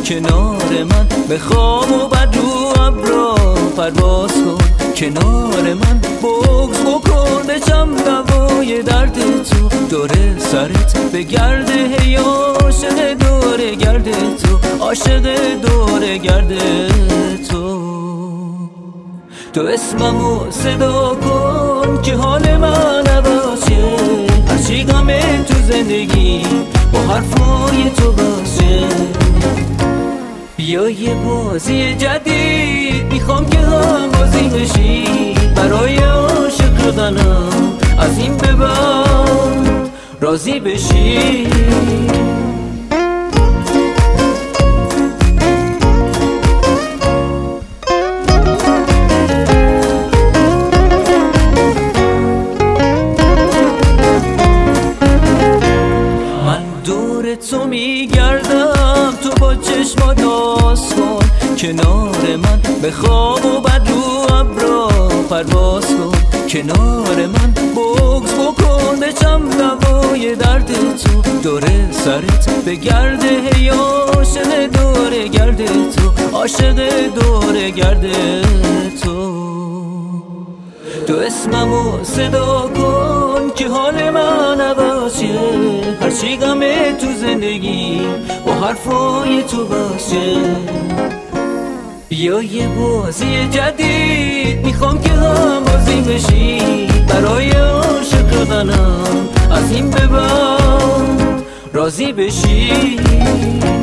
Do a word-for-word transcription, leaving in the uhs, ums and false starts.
کنار من، بخواب و بعد رو ابرا پرواز کن کنار من، بغض بکن بشم دوای درد تو، دوره سرت بگرده هی عاشق دوره گرده تو، عاشق دوره گرده تو. تو اسممو صدا کن که حال من عوضه، هرچی غمه تو زندگی با حرفای تو باشه. بیا یه بازی جدید میخوام که هم بازی بشی، برای عاشق شدنم از این به بعد راضی بشی. تو میگردم تو با چشمات باز کن کنار من، بخواب و بعد رو ابرا پرواز کن کنار من، بغض بکن بشم دوای درد تو، دوره سرت بگرده هی عاشق دوره گرده تو، عاشق دوره گرده تو. تو اسممو صدا کن که حال من عوضه، هرچی غمه تو زندگی با حرفای تو باشه. بیا یه بازی جدید میخوام که هم بازی بشی، برای عاشق شدنم از این به بعد راضی بشی.